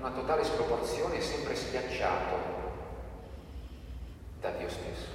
una totale sproporzione è sempre schiacciato da Dio stesso.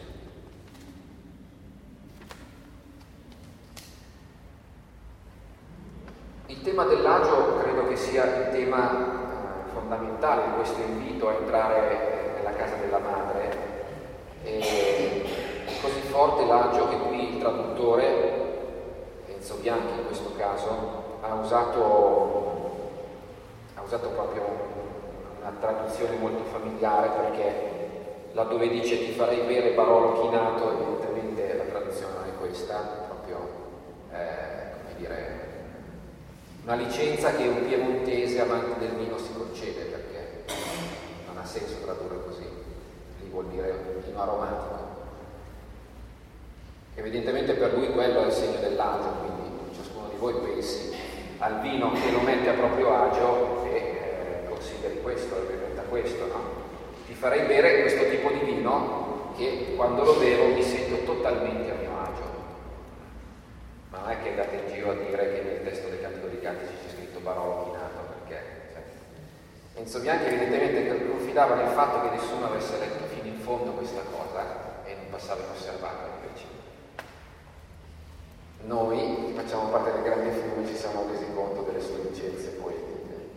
Il tema dell'agio credo che sia il tema fondamentale di questo invito a entrare nella casa della madre. È così forte l'agio che qui il traduttore, Enzo Bianchi in questo caso, ha usato proprio una traduzione molto familiare, perché laddove dice ti farei bere barolo chinato, evidentemente la traduzione non è questa, proprio come dire, una licenza che un piemontese amante del vino si concede, perché non ha senso tradurre così, lì vuol dire vino aromatico. Evidentemente per lui quello è il segno dell'agio, quindi ciascuno di voi pensi al vino che lo mette a proprio agio e consideri questo, diventa questo, no? Ti farei bere questo tipo di vino che quando lo bevo mi sento totalmente a mio agio. Ma non è che andate in giro a dire che nel testo del Cantico dei Cantici c'è scritto barolo chinato, perché Enzo Bianchi evidentemente confidava nel fatto che nessuno avesse letto fino in fondo questa cosa e non passava inosservato invece. Noi, che facciamo parte del grande fiume, ci siamo resi conto delle sue licenze poetiche.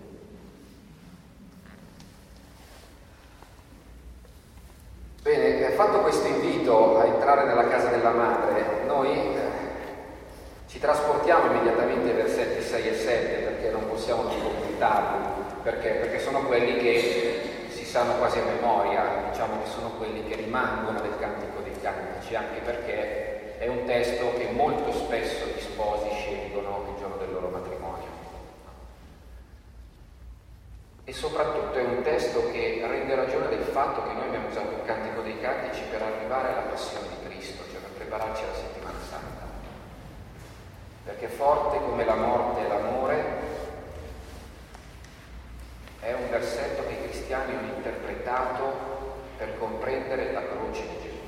Bene, fatto questo invito a entrare nella casa della madre, noi ci trasportiamo immediatamente ai versetti 6 e 7, perché non possiamo non commentarli, perché sono quelli che si sanno quasi a memoria, diciamo che sono quelli che rimangono del Cantico dei Cantici, anche perché è un testo che molto spesso gli sposi scelgono il giorno del loro matrimonio. E soprattutto è un testo che rende ragione del fatto che noi abbiamo usato il Cantico dei Cantici per arrivare alla passione di Cristo, cioè per prepararci alla settimana santa. Perché forte come la morte e l'amore è un versetto che i cristiani hanno interpretato per comprendere la croce di Gesù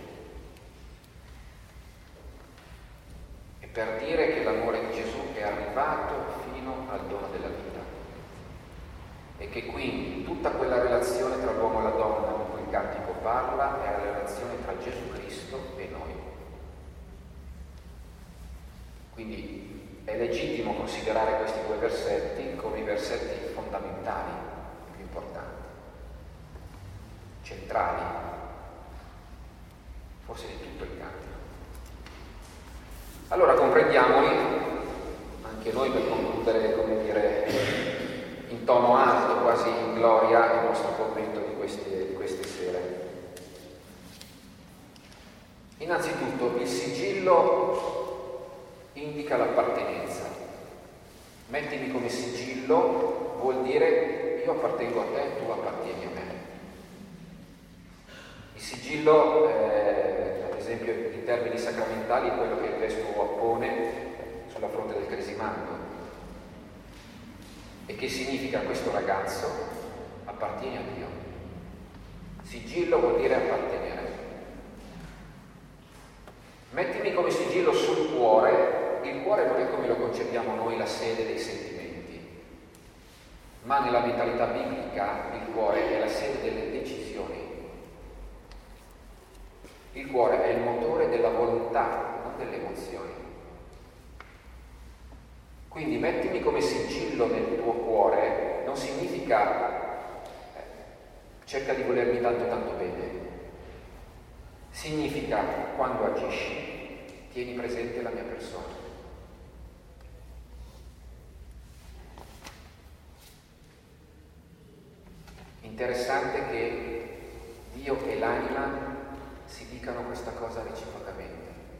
e per dire che l'amore di Gesù è arrivato fino al dono della vita e che quindi tutta quella relazione tra l'uomo e la donna di cui il Cantico parla è la relazione tra Gesù Cristo e noi. Quindi è legittimo considerare questi due versetti come i versetti fondamentali, i più importanti, centrali, forse di tutto il Cantico. Allora comprendiamoli, anche noi per concludere, come dire, in tono alto, quasi in gloria, il nostro commento di queste sere. Innanzitutto, il sigillo indica l'appartenenza. Mettimi come sigillo vuol dire io appartengo a te, tu appartieni a me. Il sigillo, ad esempio in termini sacramentali, è quello che il vescovo appone sulla fronte del cresimando. E che significa questo ragazzo appartiene a Dio. Sigillo vuol dire appartenere. Mettimi come sigillo sul cuore. Il cuore non è come lo concepiamo noi la sede dei sentimenti, ma nella mentalità biblica il cuore è la sede delle decisioni. Il cuore è il motore della volontà, non delle emozioni. Quindi mettimi come sigillo nel tuo cuore non significa cerca di volermi tanto tanto bene. Significa quando agisci tieni presente la mia persona. Interessante che Dio e l'anima si dicano questa cosa reciprocamente.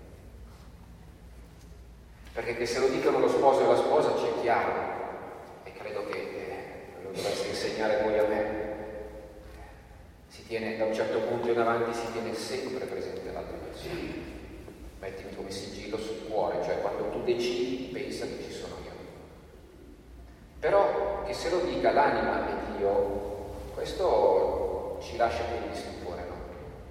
Perché che se lo dicano lo sposo e la sposa c'è chiaro, e credo che lo dovreste insegnare voi a me, si tiene da un certo punto in avanti, si tiene sempre presente l'altra persona. Mettimi come sigillo sul cuore, cioè quando tu decidi pensa che ci sono io. Però che se lo dica l'anima e Dio, questo ci lascia pieni di stupore, no?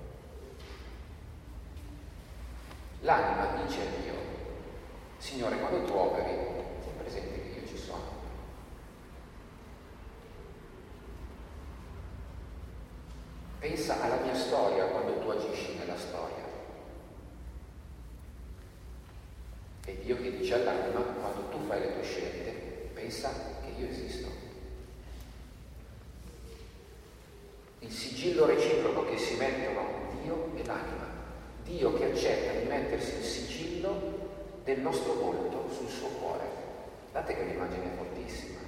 L'anima dice a Dio: Signore, quando tu operi, tieni presente che io ci sono. pensa alla mia storia quando tu agisci nella storia. E Dio che dice all'anima, quando tu fai le tue scelte, pensa che io esisto. Il sigillo reciproco che si mettono Dio e l'anima. Dio che accetta di mettersi il sigillo del nostro volto sul suo cuore. Guardate che l'immagine è fortissima.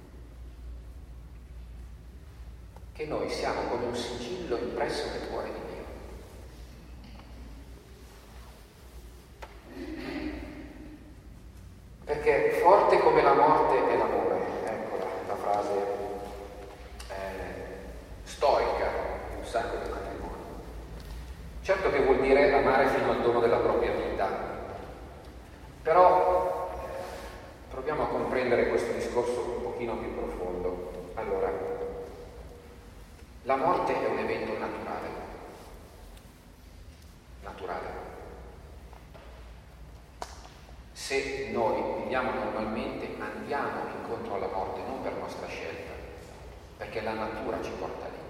Che noi siamo come un sigillo impresso nel cuore di Dio. Perché forte come la morte è l'amore. Eccola, la frase storica di un sacco di matrimoni. Certo che vuol dire amare fino al dono della propria vita, però proviamo a comprendere questo discorso un pochino più profondo. Allora, la morte è un evento naturale. Se noi viviamo normalmente, andiamo incontro alla morte, non per nostra scelta, perché la natura ci porta lì.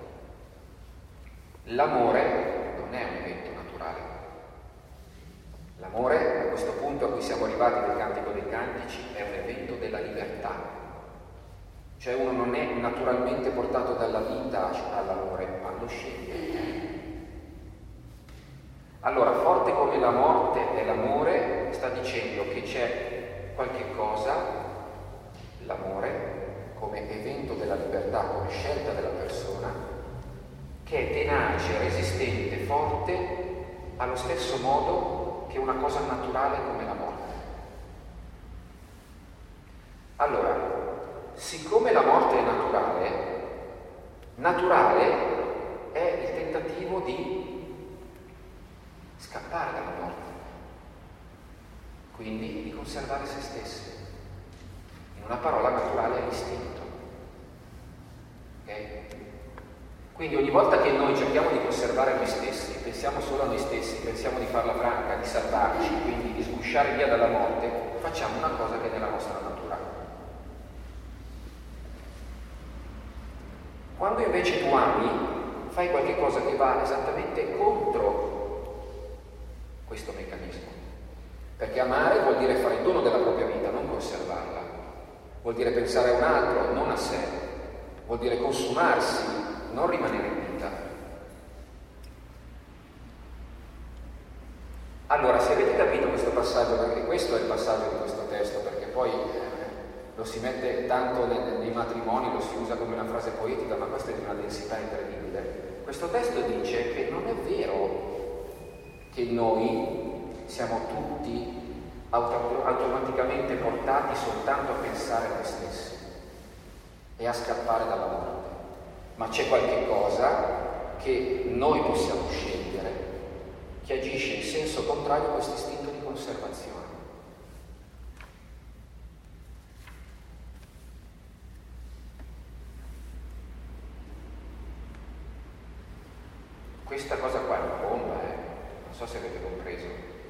L'amore non è un evento naturale. L'amore, a questo punto a cui siamo arrivati nel Cantico dei Cantici, è un evento della libertà. Cioè uno non è naturalmente portato dalla vita all'amore, ma lo sceglie. Allora, forte come la morte è l'amore, sta dicendo che c'è qualche cosa, l'amore, come evento della libertà, come scelta della persona, che è tenace, resistente, forte, allo stesso modo che una cosa naturale come la morte. Allora, siccome la morte è naturale è il tentativo di scappare dalla morte, quindi di conservare se stessi. In una parola, naturale è l'istinto. Okay? Quindi ogni volta che noi cerchiamo di conservare noi stessi, pensiamo solo a noi stessi, pensiamo di farla franca, di salvarci, quindi di sgusciare via dalla morte, facciamo una cosa che è nella nostra natura. Quando invece tu ami, fai qualche cosa che va esattamente contro questo meccanismo. Perché amare vuol dire fare il dono della propria vita, non conservarla. Vuol dire pensare a un altro, non a sé. Vuol dire consumarsi, non rimanere in vita. Allora, se avete capito questo passaggio, perché questo è il passaggio di questo testo, perché poi lo si mette tanto nei matrimoni, lo si usa come una frase poetica, ma questa è di una densità incredibile. Questo testo dice che non è vero che noi siamo tutti automaticamente portati soltanto a pensare a noi stessi e a scappare dalla morte, ma c'è qualche cosa che noi possiamo scegliere che agisce in senso contrario a questo istinto di conservazione. Questa cosa qua è una bomba, non so se avete compreso.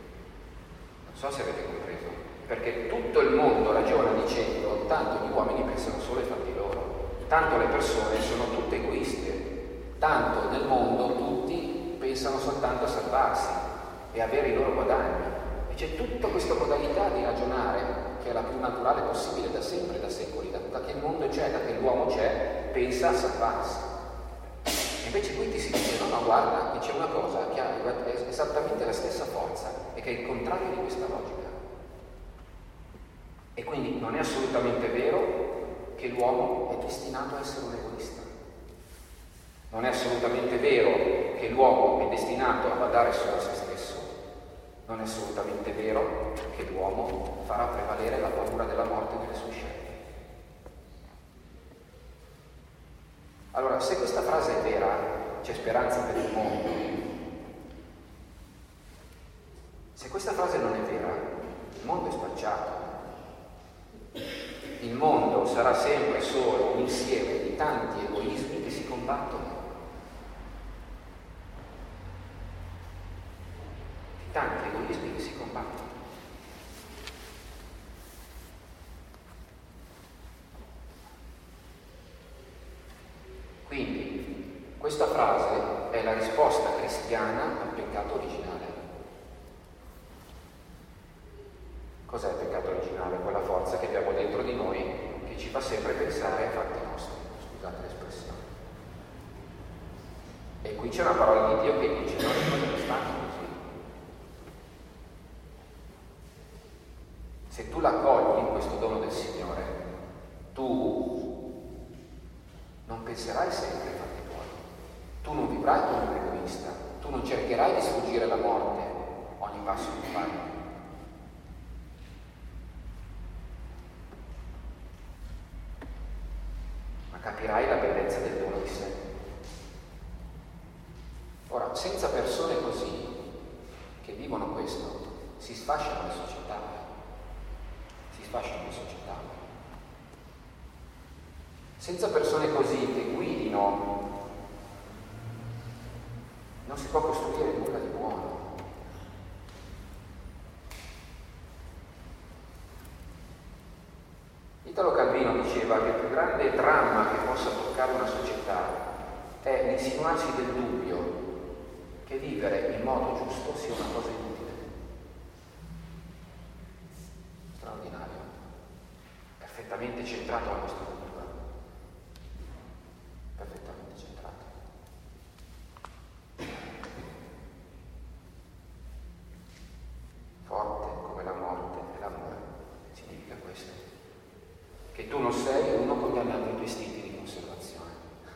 Perché tutto il mondo ragiona dicendo tanto gli uomini pensano solo ai fatti loro, tanto le persone sono tutte egoiste, tanto nel mondo tutti pensano soltanto a salvarsi e avere i loro guadagni. E c'è tutta questa modalità di ragionare che è la più naturale possibile da sempre, da secoli, da che il mondo c'è, da che l'uomo c'è, pensa a salvarsi. Invece qui ti si dice, no, guarda, che c'è una cosa che ha esattamente la stessa forza e che è il contrario di questa logica. E quindi non è assolutamente vero che l'uomo è destinato a essere un egoista. Non è assolutamente vero che l'uomo è destinato a badare solo a se stesso. Non è assolutamente vero che l'uomo farà prevalere la paura della morte nelle sue scelte. Allora, se questa frase è vera, c'è speranza per il mondo. Se questa frase non è vera, il mondo è spacciato. Il mondo sarà sempre solo un insieme di tanti egoismi che si combattono. Di tanti egoismi che si combattono. Quindi, questa frase è la risposta cristiana al peccato originale. Cos'è il peccato originale? Quella forza che abbiamo dentro di noi che ci fa sempre pensare ai fatti nostri, scusate l'espressione. E qui c'è una parola di Dio che dice: non è stanno così. Se tu l'accogli, questo dono del Signore, tu non penserai sempre ai fatti tuoi, tu non vivrai come un egoista, tu non cercherai di sfuggire alla morte ogni passo che fai. Ma capirai la bellezza del dono di sé. Ora, senza persone così, che vivono questo, si sfasciano le società. Senza persone così che guidino, non si può costruire nulla di buono. Italo Calvino diceva che il più grande dramma che possa toccare una società è l'insinuarsi del dubbio che vivere in modo giusto sia una cosa inutile. Straordinario. Perfettamente centrato alla nostra cultura. Perfettamente centrato. Forte come la morte e l'amore. Significa questo. Che tu non sei uno con gli altri vestiti di conservazione,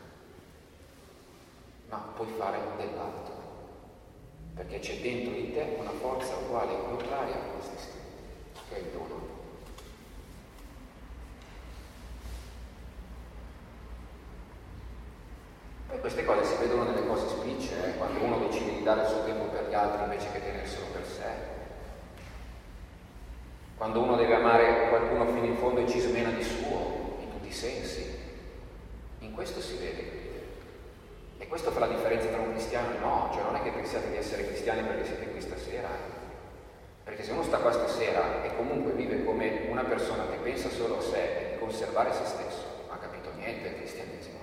ma puoi fare dell'altro. Perché c'è dentro di te una forza uguale e contraria a questi istinti, che è il dono. Poi queste cose si vedono nelle cose spicce, quando uno decide di dare il suo tempo per gli altri invece che tenerselo per sé. Quando uno deve amare qualcuno fino in fondo e ci smena di suo, in tutti i sensi. In questo si vede. E questo fa la differenza tra un cristiano e no, cioè non è che pensiate di essere cristiani perché siete qui stasera, perché se uno sta qua stasera e comunque vive come una persona che pensa solo a sé e di conservare se stesso, non ha capito niente del cristianesimo.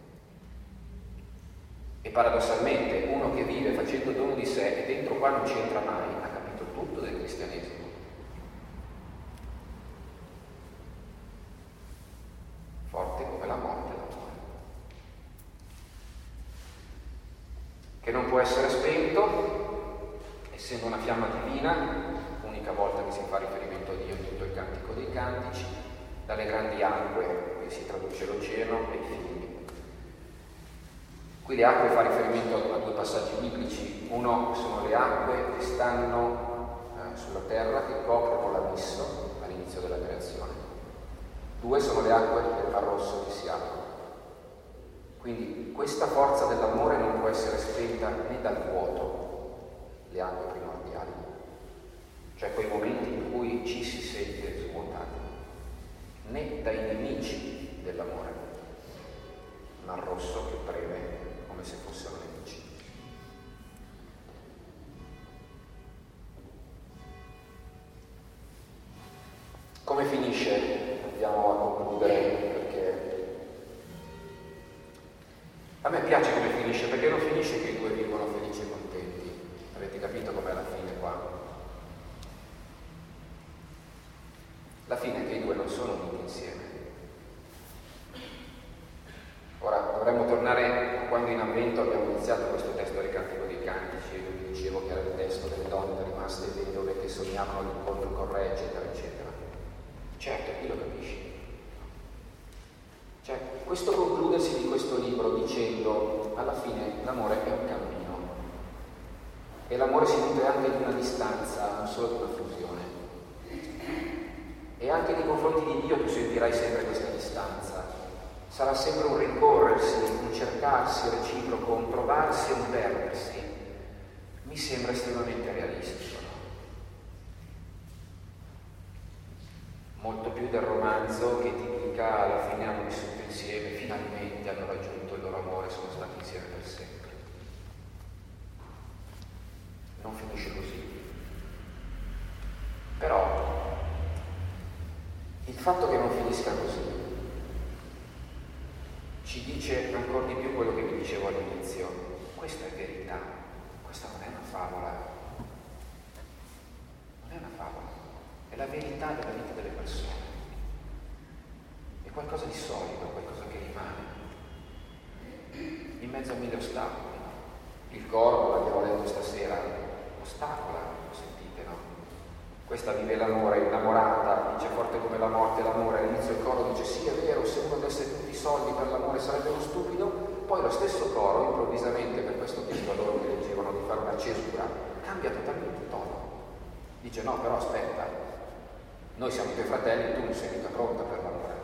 E paradossalmente uno che vive facendo dono di sé e dentro qua non ci entra mai, ha capito tutto del cristianesimo. Forte come la morte. Che non può essere spento, essendo una fiamma divina, unica volta che si fa riferimento a Dio in tutto il Cantico dei Cantici, dalle grandi acque, che si traduce l'oceano, e i fiumi. Qui le acque fa riferimento a due passaggi biblici. Uno sono le acque che stanno sulla terra, che coprono l'abisso all'inizio della creazione. Due sono le acque del Mar Rosso che si aprono. Quindi questa forza dell'amore non può essere spenta né dal vuoto, le acque primordiali, cioè quei momenti in cui ci si sente svuotati, né dai nemici dell'amore, Mar Rosso che preme come se fossero nemici. Come finisce? Andiamo a concludere, perché a me piace come finisce, perché non finisce che i due vivono felici e contenti. Avete capito com'è la fine qua? La fine è che i due non sono uniti insieme. Ora dovremmo tornare a quando in Avvento abbiamo iniziato questo testo del Cantico dei Cantici, e vi dicevo che era il testo delle donne rimaste vedove che sognavano l'incontro con re, eccetera, eccetera. Certo, qui lo capisci. Cioè, questo concludersi di questo libro dicendo alla fine l'amore è un cammino e l'amore si nutre anche di una distanza, non solo di una fusione, e anche nei confronti di Dio tu sentirai sempre questa distanza, sarà sempre un rincorrersi, un cercarsi reciproco, un trovarsi e un perdersi. Mi sembra estremamente realistico, no? Molto più del romanzo che ti dica alla fine hanno vissuto insieme, finalmente hanno raggiunto il loro amore, sono stati insieme per sempre. Non finisce così. Però il fatto che non finisca così ci dice ancora di più quello che vi dicevo all'inizio. questa è verità, questa non è una favola, non è una favola, è la verità della vita delle persone, è qualcosa di solido, qualcosa che rimane, in mezzo a mille ostacoli. Il corpo, l'abbiamo letto stasera, ostacola, lo sentite, no? Questa vive l'amore, innamorata, dice forte come la morte l'amore. All'inizio il coro dice sì, è vero, se uno desse tutti i soldi per l'amore sarebbe uno stupido. Poi lo stesso coro, improvvisamente, per questo chiesto a loro che leggevano di fare una cesura, cambia totalmente tono. Dice no, però aspetta, noi siamo i tuoi fratelli, tu non sei mica pronta per l'amore.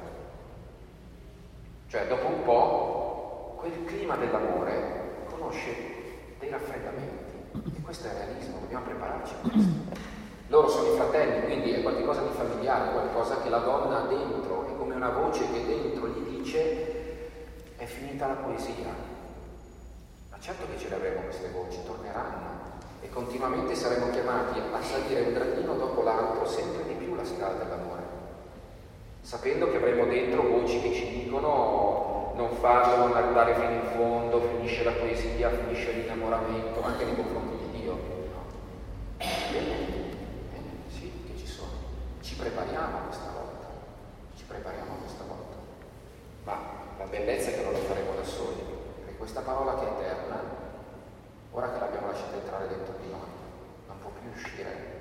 Cioè dopo un po' quel clima dell'amore conosce dei raffreddamenti, e questo è il realismo, dobbiamo prepararci a questo. Loro sono i fratelli, quindi è qualcosa di familiare, qualcosa che la donna ha dentro, è come una voce che dentro gli dice è finita la poesia. Ma certo che ce le avremo queste voci, torneranno, e continuamente saremo chiamati a salire un gradino dopo l'altro, sempre di più la scala dell'amore, sapendo che avremo dentro voci che ci dicono non farlo, non andare fino in fondo, finisce la poesia, finisce l'innamoramento, anche nei confronti di Dio. No? Bene, sì, che ci sono. Ci prepariamo questa volta, ma la bellezza è che non lo faremo da soli, perché questa parola che è eterna, ora che l'abbiamo lasciata entrare dentro di noi, non può più uscire.